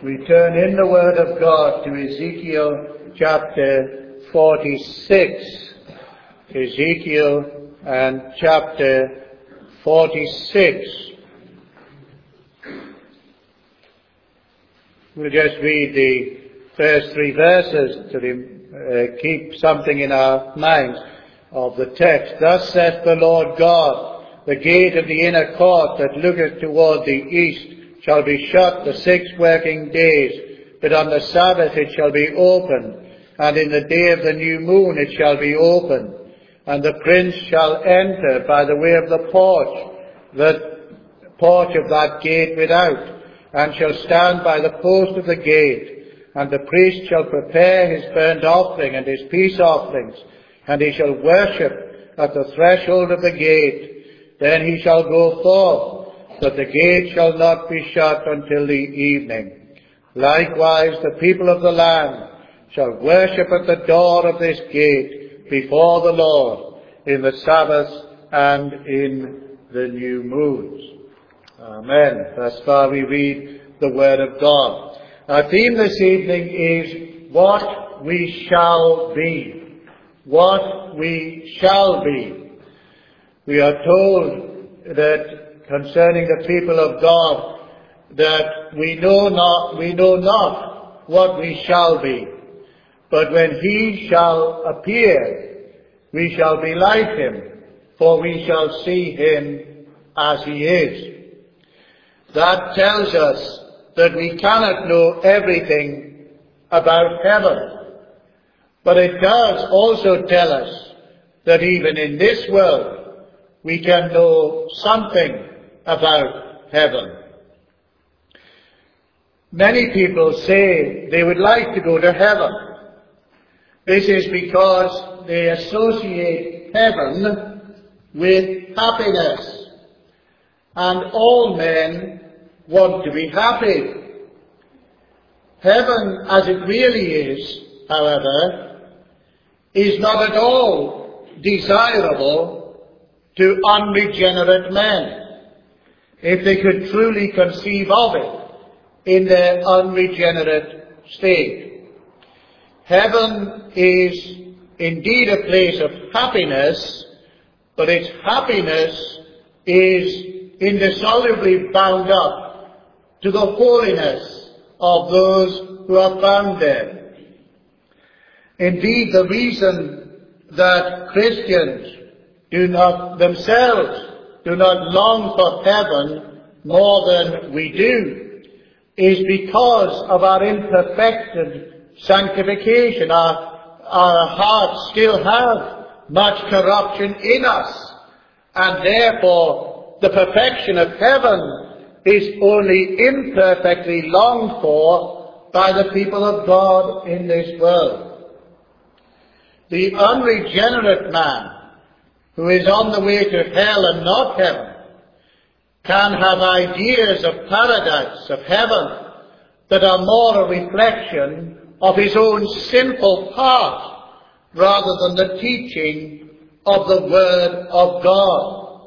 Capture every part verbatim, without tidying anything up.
We turn in the Word of God to Ezekiel chapter forty-six. Ezekiel and chapter forty-six. We'll just read the first three verses to uh, keep something in our minds of the text. Thus saith the Lord God, the gate of the inner court that looketh toward the east shall be shut the six working days, but on the Sabbath it shall be opened, and in the day of the new moon it shall be opened. And the prince shall enter by the way of the porch, the porch of that gate without, and shall stand by the post of the gate. And the priest shall prepare his burnt offering and his peace offerings, and he shall worship at the threshold of the gate. Then he shall go forth, that the gate shall not be shut until the evening. Likewise the people of the land shall worship at the door of this gate before the Lord in the Sabbaths and in the new moons. Amen. Thus far we read the Word of God. Our theme this evening is what we shall be. What we shall be. We are told that concerning the people of God, that we know not, we know not what we shall be. But when he shall appear, we shall be like him, for we shall see him as he is. That tells us that we cannot know everything about heaven. But it does also tell us that even in this world, we can know something about heaven. Many people say they would like to go to heaven. This is because they associate heaven with happiness. And all men want to be happy. Heaven, as it really is, however, is not at all desirable to unregenerate men, if they could truly conceive of it in their unregenerate state. Heaven is indeed a place of happiness, but its happiness is indissolubly bound up to the holiness of those who are found there. Indeed, the reason that Christians do not themselves do not long for heaven more than we do is because of our imperfected sanctification. Our, our hearts still have much corruption in us, and therefore the perfection of heaven is only imperfectly longed for by the people of God in this world. The unregenerate man who is on the way to hell and not heaven can have ideas of paradise, of heaven, that are more a reflection of his own sinful past rather than the teaching of the Word of God.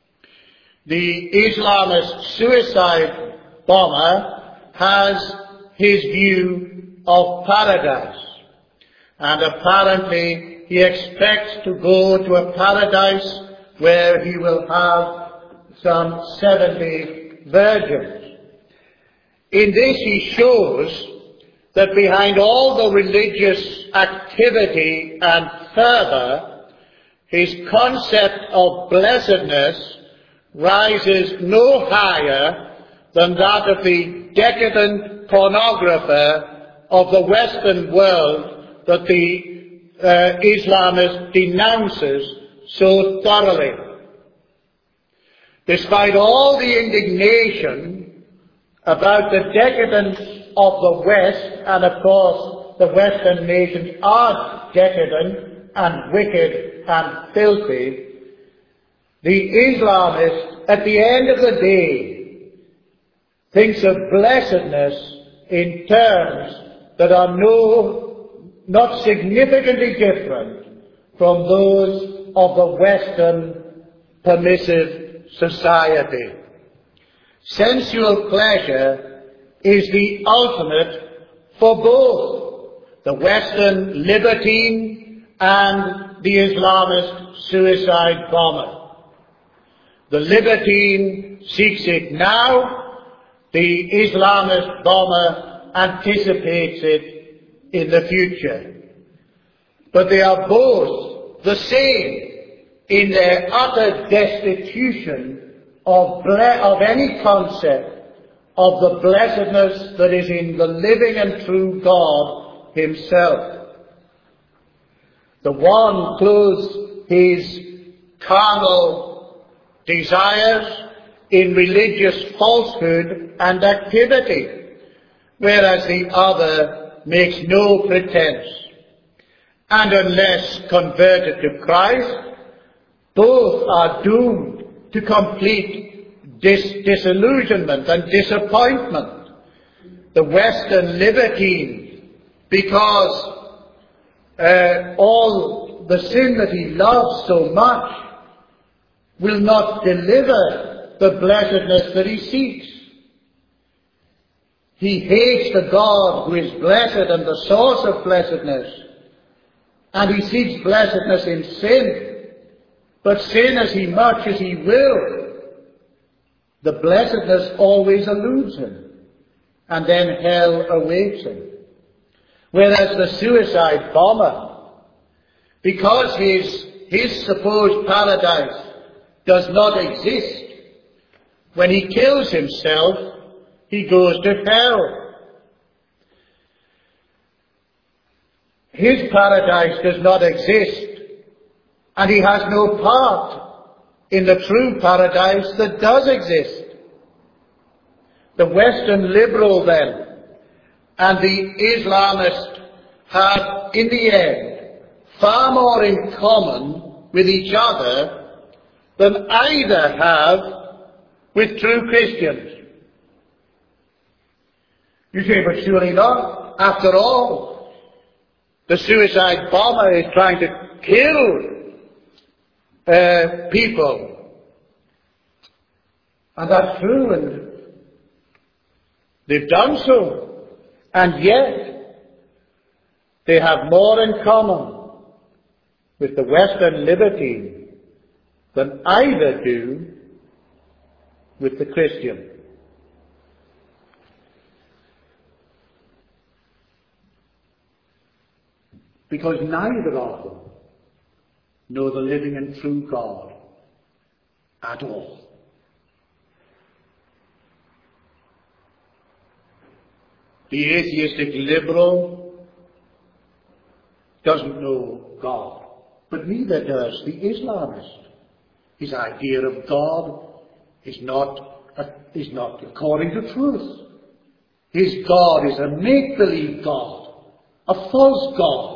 The Islamist suicide bomber has his view of paradise, and apparently he expects to go to a paradise where he will have some seventy virgins. In this he shows that behind all the religious activity and fervor, his concept of blessedness rises no higher than that of the decadent pornographer of the Western world that the uh, Islamist denounces so thoroughly. Despite all the indignation about the decadence of the West, and of course the Western nations are decadent and wicked and filthy, the Islamist at the end of the day thinks of blessedness in terms that are no, not significantly different from those of the Western permissive society. Sensual pleasure is the ultimate for both the Western libertine and the Islamist suicide bomber. The libertine seeks it now, the Islamist bomber anticipates it in the future. But they are both the same in their utter destitution of, ble- of any concept of the blessedness that is in the living and true God himself. The one clothes his carnal desires in religious falsehood and activity, whereas the other makes no pretense. And unless converted to Christ, both are doomed to complete dis- disillusionment and disappointment. The Western libertine, because uh, all the sin that he loves so much will not deliver the blessedness that he seeks. He hates the God who is blessed and the source of blessedness, and he seeks blessedness in sin. But sin as he much as he will, the blessedness always eludes him, and then hell awaits him. Whereas the suicide bomber, because his, his supposed paradise does not exist, when he kills himself, he goes to hell. His paradise does not exist, and he has no part in the true paradise that does exist. The Western liberal, then, and the Islamist have, in the end, far more in common with each other than either have with true Christians. You say, but surely not. After all, the suicide bomber is trying to kill uh, people. And that's true, and they've done so. And yet, they have more in common with the Western libertine than either do with the Christian. Because neither of them know the living and true God at all. The atheistic liberal doesn't know God, but neither does the Islamist. His idea of God is not, is not according to truth. His God is a make-believe God, a false God.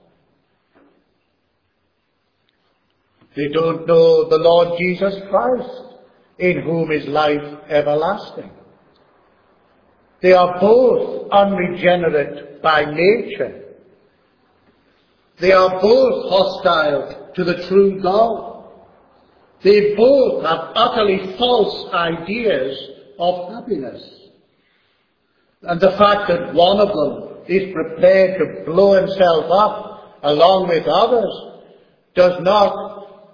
They don't know the Lord Jesus Christ, in whom is life everlasting. They are both unregenerate by nature. They are both hostile to the true God. They both have utterly false ideas of happiness. And the fact that one of them is prepared to blow himself up along with others does not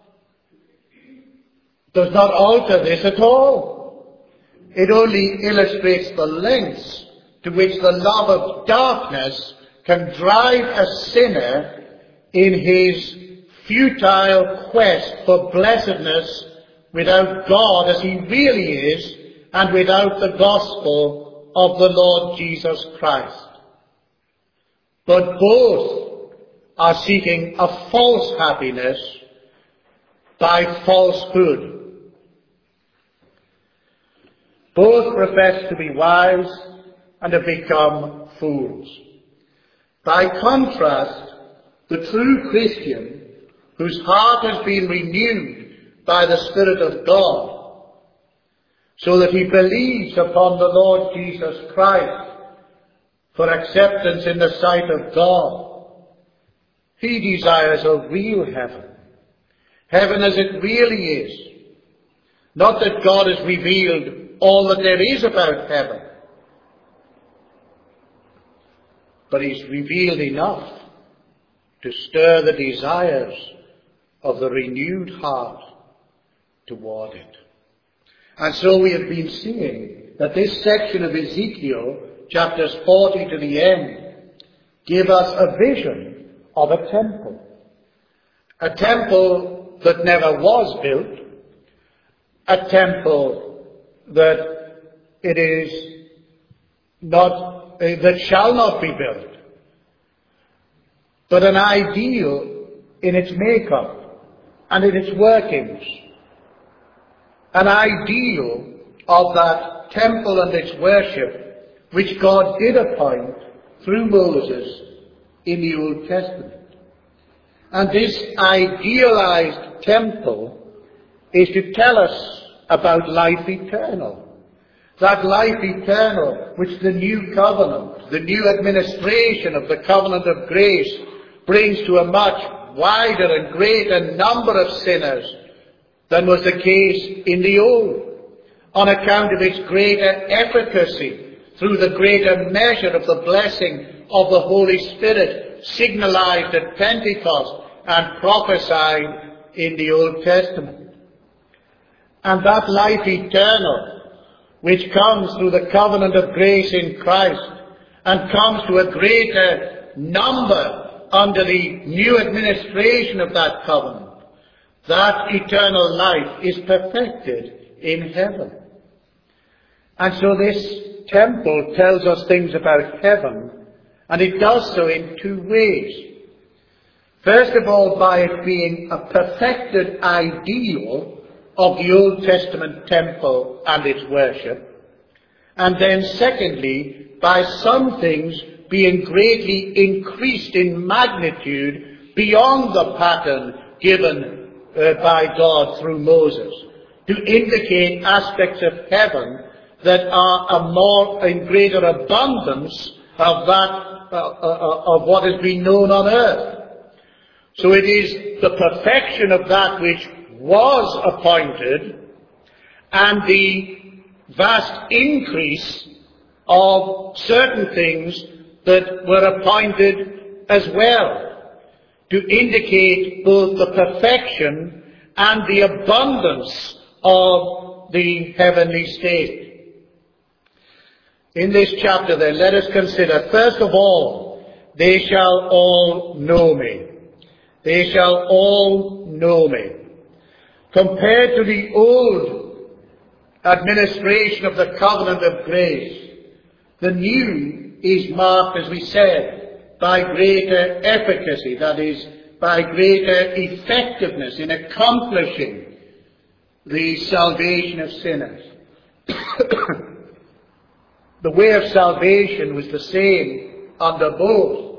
does not alter this at all. It only illustrates the lengths to which the love of darkness can drive a sinner in his futile quest for blessedness without God as he really is, and without the gospel of the Lord Jesus Christ. But both are seeking a false happiness by falsehood. Both profess to be wise and have become fools. By contrast, the true Christian, whose heart has been renewed by the Spirit of God, so that he believes upon the Lord Jesus Christ for acceptance in the sight of God, he desires a real heaven. Heaven as it really is. Not that God has revealed all that there is about heaven, but he's revealed enough to stir the desires of the renewed heart toward it. And so we have been seeing that this section of Ezekiel, chapters forty to the end, give us a vision of a temple. A temple that never was built. A temple that it is not, uh, that shall not be built. But an ideal in its makeup and in its workings. An ideal of that temple and its worship which God did appoint through Moses in the Old Testament. And this idealized temple is to tell us about life eternal. That life eternal which the new covenant, the new administration of the covenant of grace brings to a much wider and greater number of sinners than was the case in the old, on account of its greater efficacy through the greater measure of the blessing of the Holy Spirit signalized at Pentecost and prophesied in the Old Testament. And that life eternal, which comes through the covenant of grace in Christ and comes to a greater number under the new administration of that covenant, that eternal life is perfected in heaven. And so this temple tells us things about heaven, and it does so in two ways. First of all, by it being a perfected ideal of the Old Testament temple and its worship. And then secondly, by some things being greatly increased in magnitude beyond the pattern given uh, by God through Moses, to indicate aspects of heaven that are a more and greater abundance of that, uh, uh, of what has been known on earth. So it is the perfection of that which was appointed and the vast increase of certain things that were appointed as well, to indicate both the perfection and the abundance of the heavenly state. In this chapter then, let us consider, first of all, they shall all know me. They shall all know me. Compared to the old administration of the covenant of grace, the new is marked, as we said, by greater efficacy, that is, by greater effectiveness in accomplishing the salvation of sinners. The way of salvation was the same under both.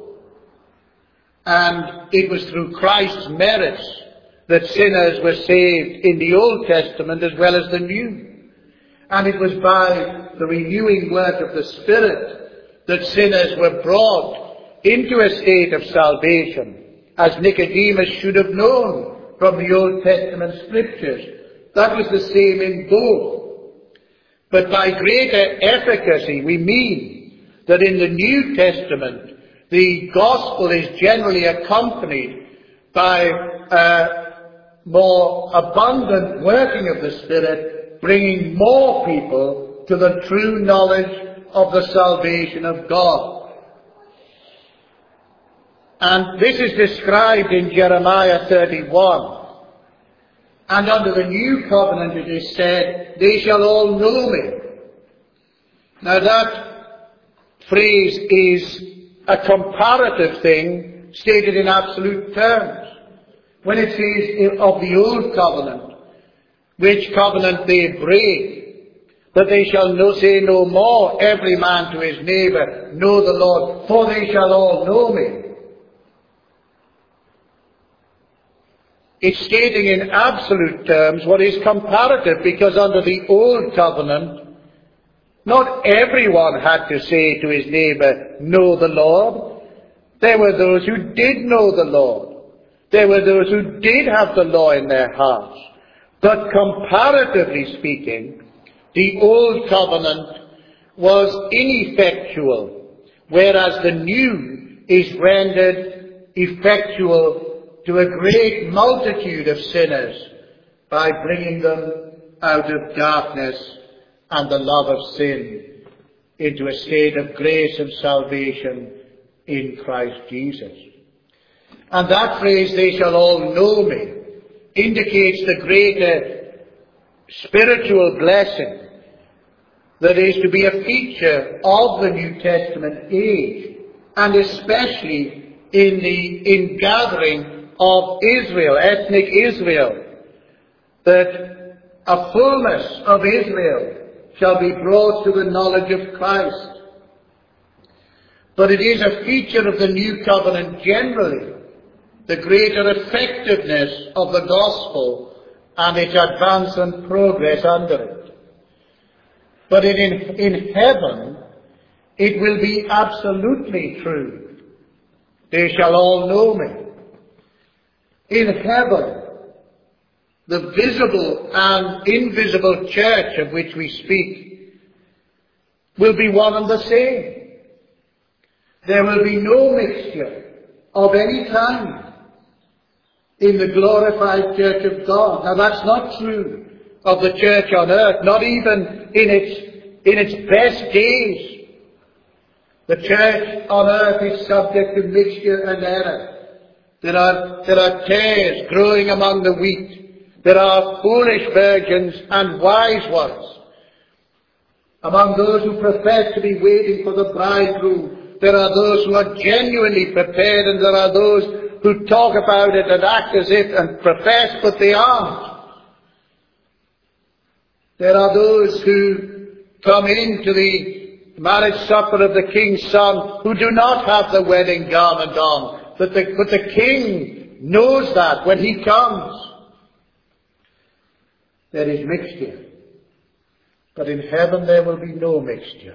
And it was through Christ's merits that sinners were saved in the Old Testament as well as the New. And it was by the renewing work of the Spirit that sinners were brought into a state of salvation, as Nicodemus should have known from the Old Testament Scriptures. That was the same in both. But by greater efficacy, we mean that in the New Testament, the gospel is generally accompanied by a more abundant working of the Spirit, bringing more people to the true knowledge of the salvation of God. And this is described in Jeremiah thirty-one. And under the new covenant it is said, they shall all know me. Now that phrase is a comparative thing stated in absolute terms. When it says of the old covenant, which covenant they break, that they shall no, say no more, every man to his neighbour, know the Lord, for they shall all know me. It's stating in absolute terms what is comparative, because under the old covenant, not everyone had to say to his neighbour, know the Lord. There were those who did know the Lord. There were those who did have the law in their hearts. But comparatively speaking, the old covenant was ineffectual, whereas the new is rendered effectual to a great multitude of sinners by bringing them out of darkness and the love of sin into a state of grace and salvation in Christ Jesus. And that phrase, "they shall all know me," indicates the greater spiritual blessing that is to be a feature of the New Testament age, and especially in the ingathering of Israel, ethnic Israel, that a fullness of Israel shall be brought to the knowledge of Christ. But it is a feature of the New Covenant generally, the greater effectiveness of the gospel and its advance and progress under it. But in, in heaven, it will be absolutely true. They shall all know me. In heaven, the visible and invisible church of which we speak will be one and the same. There will be no mixture of any kind in the glorified church of God. Now that's not true of the church on earth, not even in its, in its best days. The church on earth is subject to mixture and error. There are, there are tares growing among the wheat. There are foolish virgins and wise ones. Among those who profess to be waiting for the bridegroom, there are those who are genuinely prepared, and there are those who talk about it and act as if and profess, but they aren't. There are those who come into the marriage supper of the King's Son who do not have the wedding garment on, but the, but the King knows that when he comes. There is mixture. But in heaven there will be no mixture.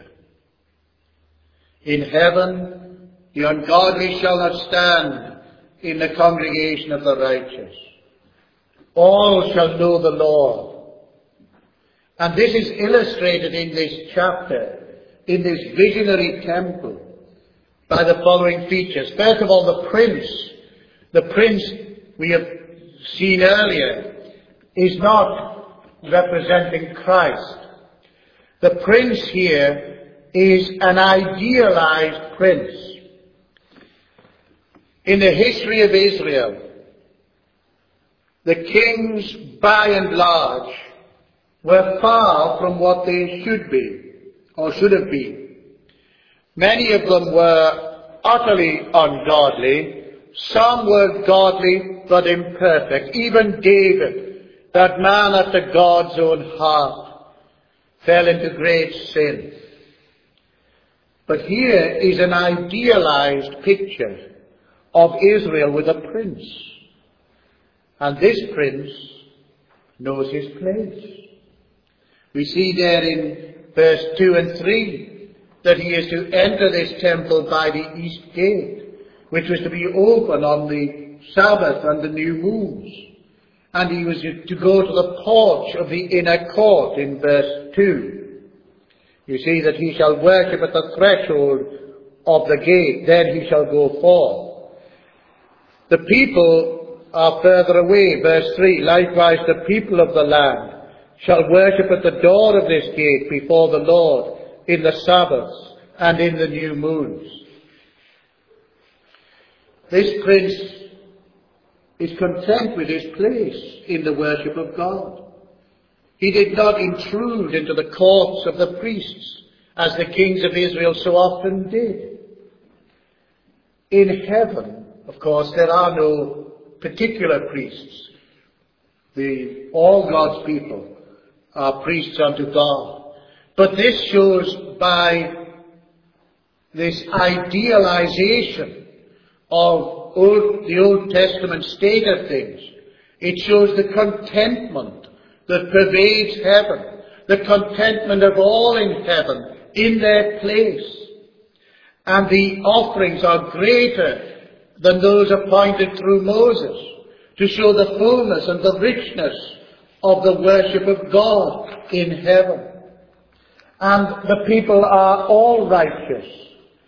In heaven the ungodly shall not stand in the congregation of the righteous. All shall know the Lord. And this is illustrated in this chapter, in this visionary temple, by the following features. First of all, the prince. The prince we have seen earlier is not representing Christ. The prince here is an idealized prince. In the history of Israel, the kings, by and large, were far from what they should be, or should have been. Many of them were utterly ungodly. Some were godly but imperfect. Even David, that man after God's own heart, fell into great sin. But here is an idealized picture of Israel with a prince. And this prince knows his place. We see there in verse two and three that he is to enter this temple by the east gate, which was to be open on the Sabbath and the new moons. And he was to go to the porch of the inner court in verse two. You see that he shall worship at the threshold of the gate, then he shall go forth. The people are further away, verse three. Likewise the people of the land shall worship at the door of this gate before the Lord in the Sabbaths and in the new moons. This prince is content with his place in the worship of God. He did not intrude into the courts of the priests, as the kings of Israel so often did. In heaven, of course, there are no particular priests. The, all God's people are priests unto God. But this shows by this idealization of old, the Old Testament state of things, it shows the contentment that pervades heaven, the contentment of all in heaven in their place. And the offerings are greater than those appointed through Moses, to show the fullness and the richness of the worship of God in heaven. And the people are all righteous.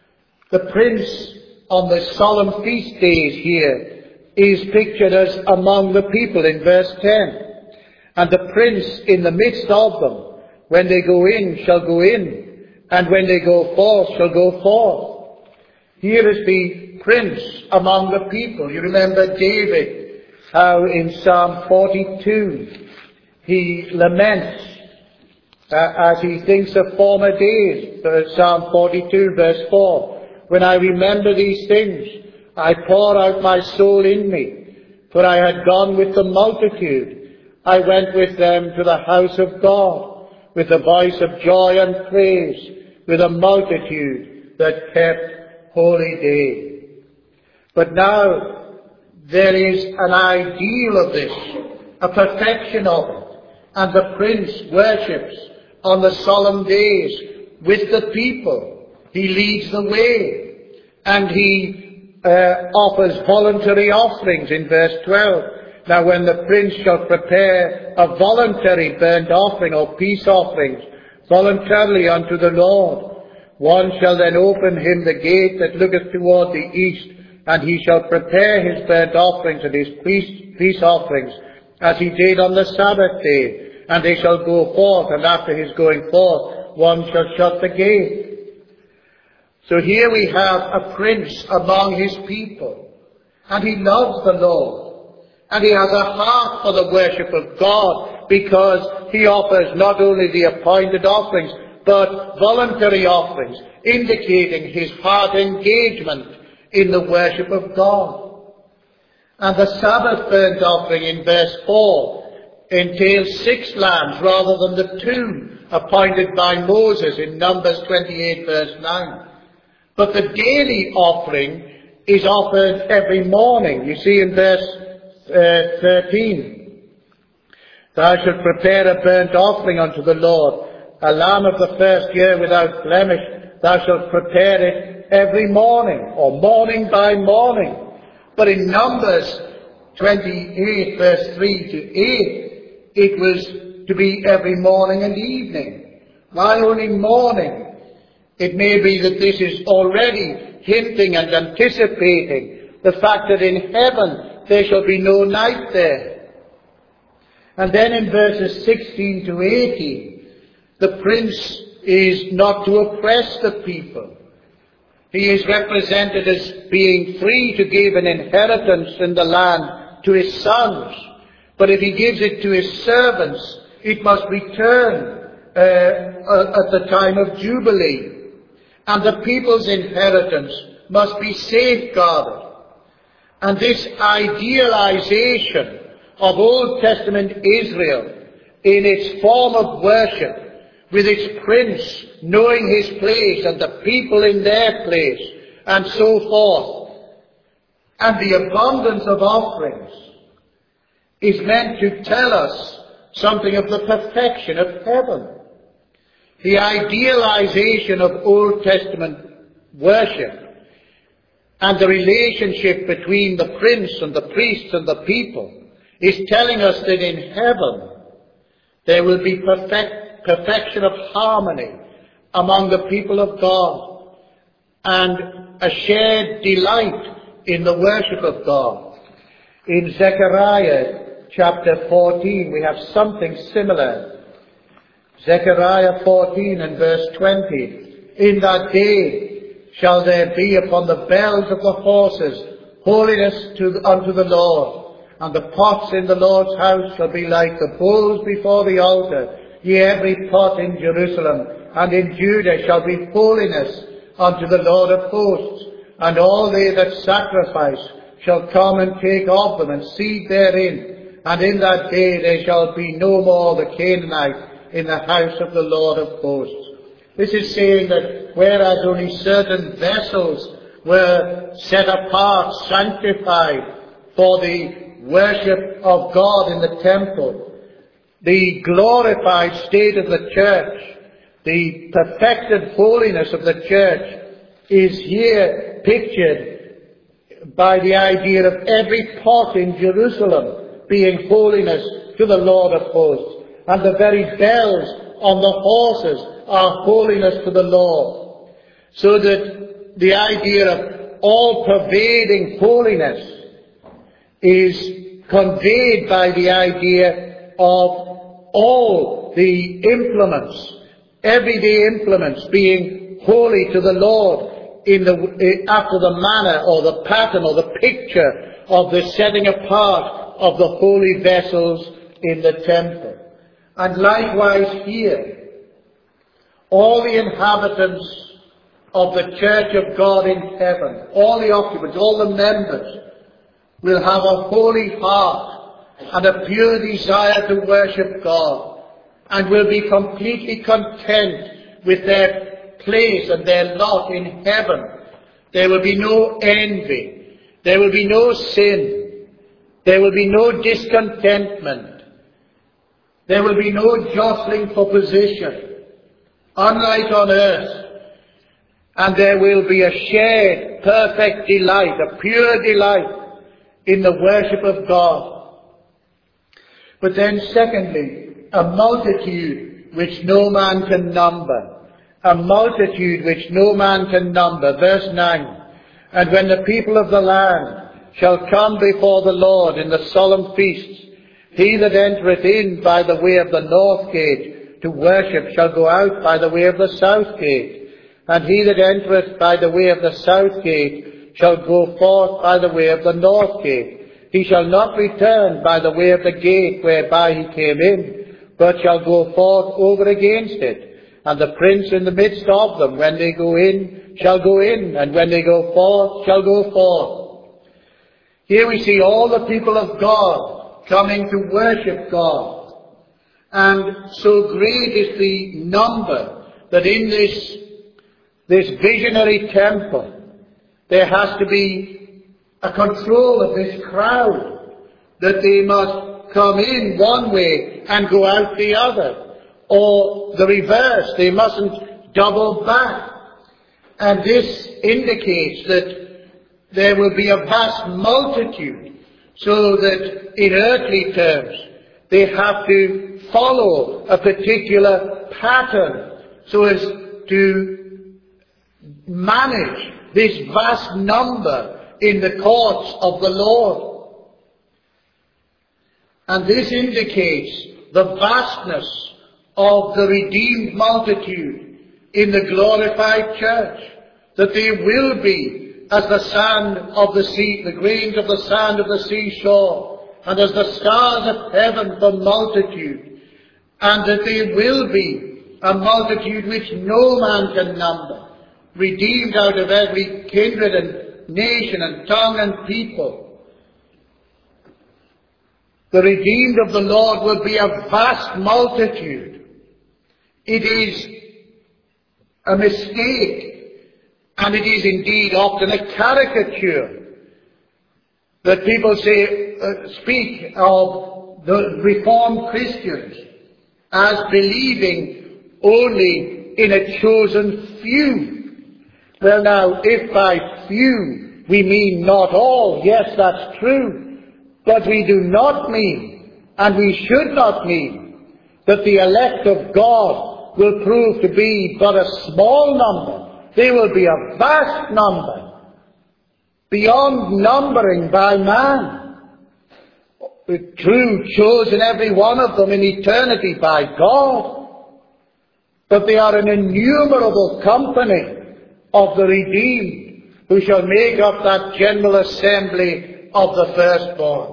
The prince on the solemn feast days here is pictured as among the people in verse ten. And the prince in the midst of them, when they go in, shall go in, and when they go forth, shall go forth. Here is the prince among the people. You remember David, how in Psalm forty-two he laments uh, as he thinks of former days. Psalm forty-two verse four. When I remember these things, I pour out my soul in me, for I had gone with the multitude. I went with them to the house of God, with a voice of joy and praise, with a multitude that kept holy day. But now there is an ideal of this, a perfection of it, and the prince worships on the solemn days with the people. He leads the way, and he uh, offers voluntary offerings in verse twelve. Now when the prince shall prepare a voluntary burnt offering or peace offerings voluntarily unto the Lord, one shall then open him the gate that looketh toward the east, and he shall prepare his burnt offerings and his peace, peace offerings, as he did on the Sabbath day. And they shall go forth, and after his going forth, one shall shut the gate. So here we have a prince among his people, and he loves the Lord. And he has a heart for the worship of God, because he offers not only the appointed offerings, but voluntary offerings, indicating his heart engagement in the worship of God. And the Sabbath burnt offering in verse four entails six lambs rather than the two appointed by Moses in Numbers twenty-eight verse nine. But the daily offering is offered every morning. You see in verse Uh, thirteen, thou shalt prepare a burnt offering unto the Lord, a lamb of the first year without blemish. Thou shalt prepare it every morning, or morning by morning. But in Numbers twenty-eight verse three to eight, it was to be every morning and evening. Why only morning? It may be that this is already hinting and anticipating the fact that in heaven there shall be no night there. And then in verses sixteen to eighteen, the prince is not to oppress the people. He is represented as being free to give an inheritance in the land to his sons. But if he gives it to his servants, it must return uh, at the time of Jubilee. And the people's inheritance must be safeguarded. And this idealization of Old Testament Israel in its form of worship, with its prince knowing his place and the people in their place, and so forth, and the abundance of offerings, is meant to tell us something of the perfection of heaven. The idealization of Old Testament worship and the relationship between the prince and the priests and the people is telling us that in heaven there will be perfect, perfection of harmony among the people of God, and a shared delight in the worship of God. In Zechariah chapter fourteen we have something similar. Zechariah fourteen and verse twenty. In that day shall there be upon the bells of the horses holiness to, unto the Lord, and the pots in the Lord's house shall be like the bowls before the altar. Yea, every pot in Jerusalem and in Judah shall be holiness unto the Lord of hosts, and all they that sacrifice shall come and take of them and seed therein. And in that day there shall be no more the Canaanite in the house of the Lord of hosts. This is saying that whereas only certain vessels were set apart, sanctified for the worship of God in the temple, the glorified state of the church, the perfected holiness of the church, is here pictured by the idea of every pot in Jerusalem being holiness to the Lord of hosts, and the very bells on the horses are holiness to the Lord. So that the idea of all-pervading holiness is conveyed by the idea of all the implements, everyday implements, being holy to the Lord in the, after the manner or the pattern or the picture of the setting apart of the holy vessels in the temple. And likewise here, all the inhabitants of the church of God in heaven, all the occupants, all the members, will have a holy heart and a pure desire to worship God, and will be completely content with their place and their lot in heaven. There will be no envy. There will be no sin. There will be no discontentment. There will be no jostling for position, unlike on earth. And there will be a shared, perfect delight, a pure delight in the worship of God. But then secondly, a multitude which no man can number. A multitude which no man can number. Verse nine. And when the people of the land shall come before the Lord in the solemn feasts, he that entereth in by the way of the north gate to worship shall go out by the way of the south gate. And he that entereth by the way of the south gate shall go forth by the way of the north gate. He shall not return by the way of the gate whereby he came in, but shall go forth over against it. And the prince in the midst of them, when they go in, shall go in, and when they go forth, shall go forth. Here we see all the people of God coming to worship God. And so great is the number that in this, this visionary temple, there has to be a control of this crowd, that they must come in one way and go out the other. Or the reverse, they mustn't double back. And this indicates that there will be a vast multitude, so that in earthly terms they have to follow a particular pattern so as to manage this vast number in the courts of the Lord. And this indicates the vastness of the redeemed multitude in the glorified church, that they will be as the sand of the sea, the grains of the sand of the seashore, and as the stars of heaven for multitude, and that they will be a multitude which no man can number, redeemed out of every kindred and nation and tongue and people. The redeemed of the Lord will be a vast multitude. It is a mistake, and it is indeed often a caricature, that people say, uh, speak of the Reformed Christians as believing only in a chosen few. Well now, if by few we mean not all, yes, that's true, but we do not mean, and we should not mean, that the elect of God will prove to be but a small number. They will be a vast number, beyond numbering by man. True, chosen every one of them in eternity by God. But they are an innumerable company of the redeemed, who shall make up that general assembly of the firstborn.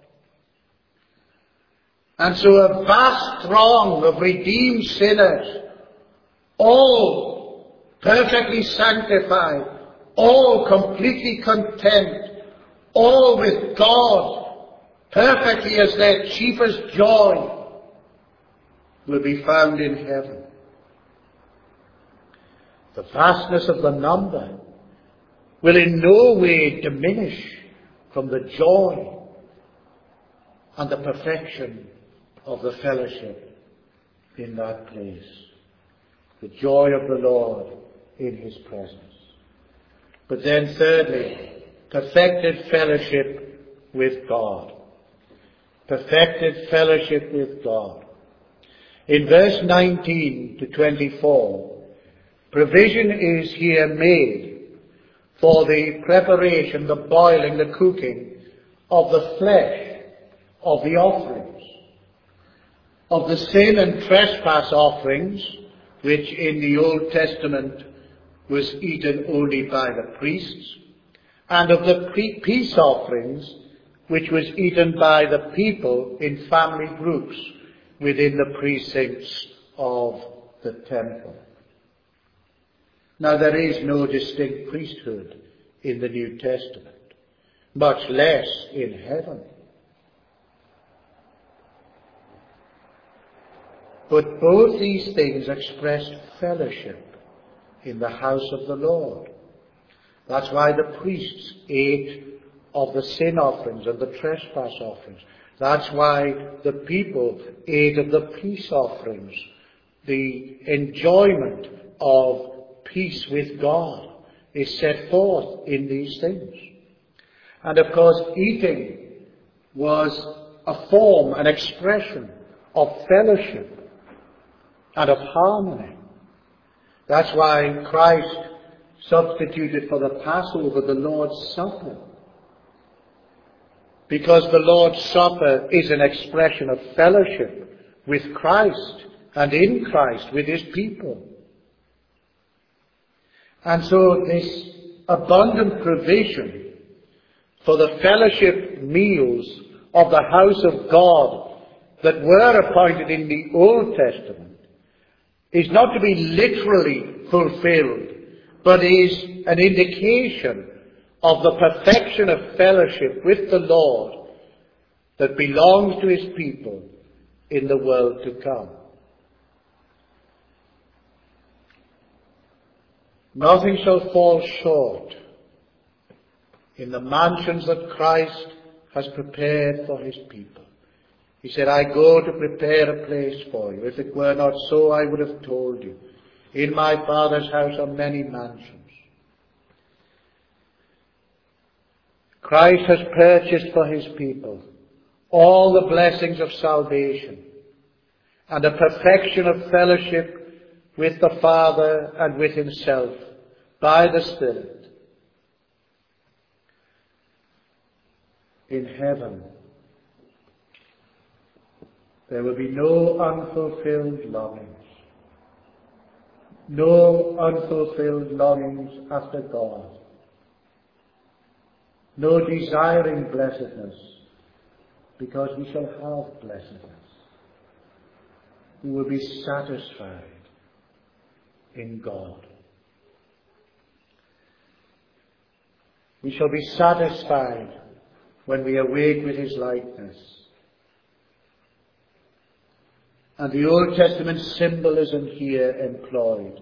And so a vast throng of redeemed sinners, all perfectly sanctified, all completely content, all with God perfectly as their chiefest joy, will be found in heaven. The vastness of the number will in no way diminish from the joy and the perfection of the fellowship in that place. The joy of the Lord in his presence. But then thirdly, perfected fellowship with God. Perfected fellowship with God. In verse nineteen to twenty-four, provision is here made for the preparation, the boiling, the cooking of the flesh of the offerings, of the sin and trespass offerings, which in the Old Testament was eaten only by the priests, and of the peace offerings, which was eaten by the people in family groups within the precincts of the temple. Now, there is no distinct priesthood in the New Testament, much less in heaven. But both these things expressed fellowship in the house of the Lord. That's why the priests ate of the sin offerings and the trespass offerings. That's why the people ate of the peace offerings, the enjoyment of peace with God is set forth in these things. And of course, eating was a form, an expression of fellowship and of harmony. That's why Christ substituted for the Passover the Lord's Supper. Because the Lord's Supper is an expression of fellowship with Christ and in Christ with his people. And so this abundant provision for the fellowship meals of the house of God that were appointed in the Old Testament is not to be literally fulfilled, but is an indication of the perfection of fellowship with the Lord that belongs to his people in the world to come. Nothing shall fall short in the mansions that Christ has prepared for his people. He said, I go to prepare a place for you. If it were not so, I would have told you. In my Father's house are many mansions. Christ has purchased for his people all the blessings of salvation and a perfection of fellowship with the Father and with himself by the Spirit. In heaven, there will be no unfulfilled longings, no unfulfilled longings after God, no desiring blessedness, because we shall have blessedness. We will be satisfied in God. We shall be satisfied when we awake with his likeness. And the Old Testament symbolism here employed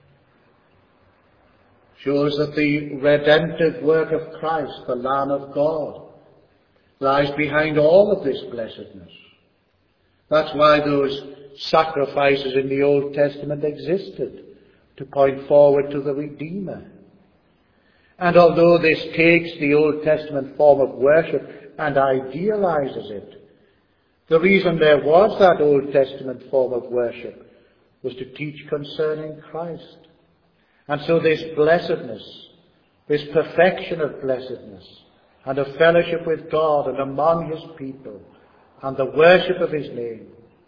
shows that the redemptive work of Christ, the Lamb of God, lies behind all of this blessedness. That's why those sacrifices in the Old Testament existed, to point forward to the Redeemer. And although this takes the Old Testament form of worship and idealizes it, the reason there was that Old Testament form of worship was to teach concerning Christ. And so this blessedness, this perfection of blessedness, and of fellowship with God and among his people, and the worship of his name,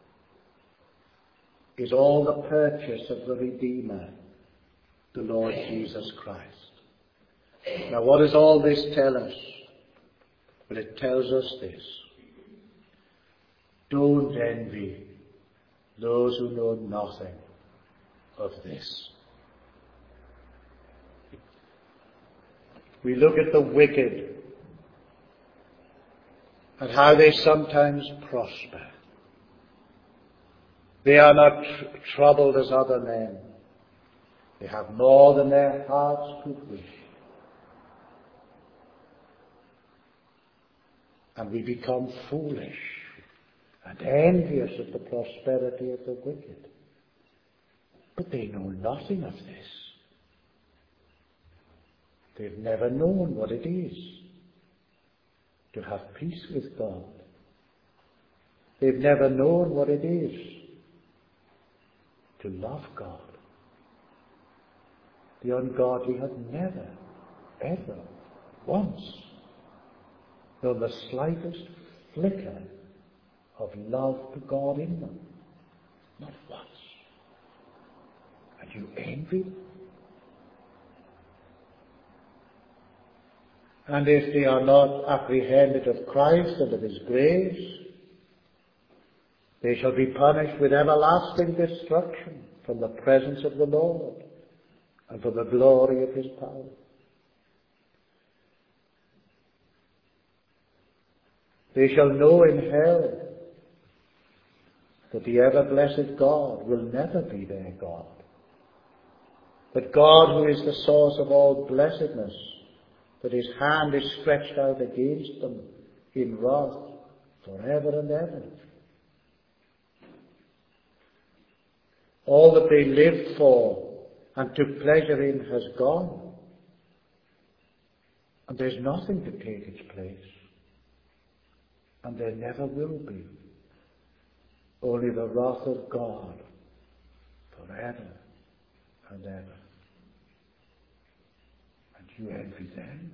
is all the purchase of the Redeemer, the Lord Jesus Christ. Now, what does all this tell us? Well, it tells us this. Don't envy those who know nothing of this. We look at the wicked and how they sometimes prosper. They are not tr- troubled as other men. They have more than their hearts could wish. And we become foolish and envious of the prosperity of the wicked. But they know nothing of this. They've never known what it is to have peace with God. They've never known what it is to love God. The ungodly have never ever once known the slightest flicker of love to God in them. Not once. And you envy them. And if they are not apprehended of Christ and of His grace, they shall be punished with everlasting destruction from the presence of the Lord and from the glory of His power. They shall know in hell that the ever-blessed God will never be their God. That God, who is the source of all blessedness, that His hand is stretched out against them in wrath forever and ever. All that they lived for and took pleasure in has gone. And there's nothing to take its place. And there never will be. Only the wrath of God forever and ever. And you envy them.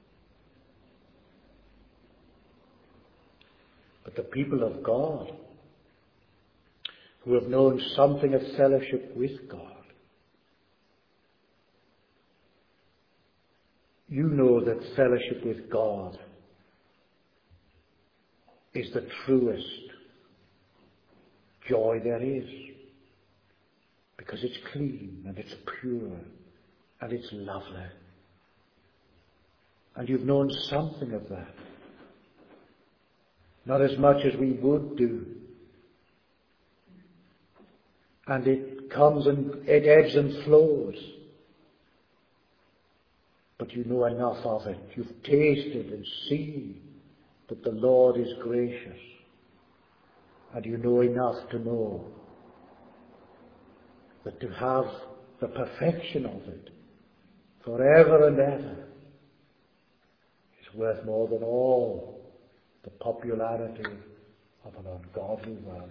But the people of God, who have known something of fellowship with God, you know that fellowship with God is the truest joy there is, because it's clean and it's pure and it's lovely. And you've known something of that. Not as much as we would do. And it comes and it ebbs and flows. But you know enough of it. You've tasted and seen that the Lord is gracious. And you know enough to know that to have the perfection of it forever and ever is worth more than all the popularity of an ungodly world.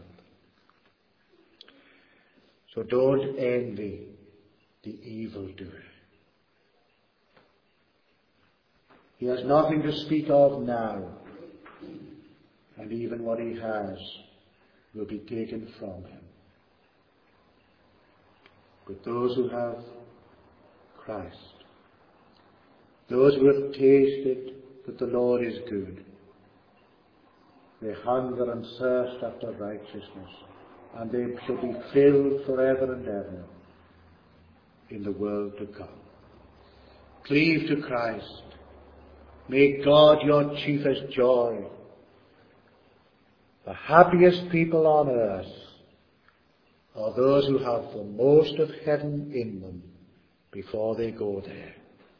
So don't envy the evildoer. He has nothing to speak of now, and even what he has will be taken from him. But those who have Christ, those who have tasted that the Lord is good, they hunger and thirst after righteousness, and they shall be filled forever and ever in the world to come. Cleave to Christ. Make God your chiefest joy. The happiest people on earth are those who have the most of heaven in them before they go there.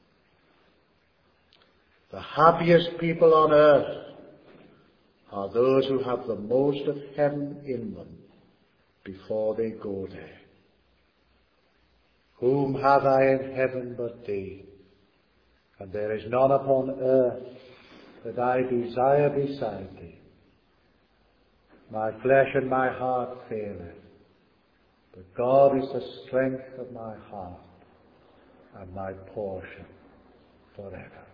The happiest people on earth are those who have the most of heaven in them before they go there. Whom have I in heaven but thee? And there is none upon earth that I desire beside thee. My flesh and my heart faileth, but God is the strength of my heart and my portion forever.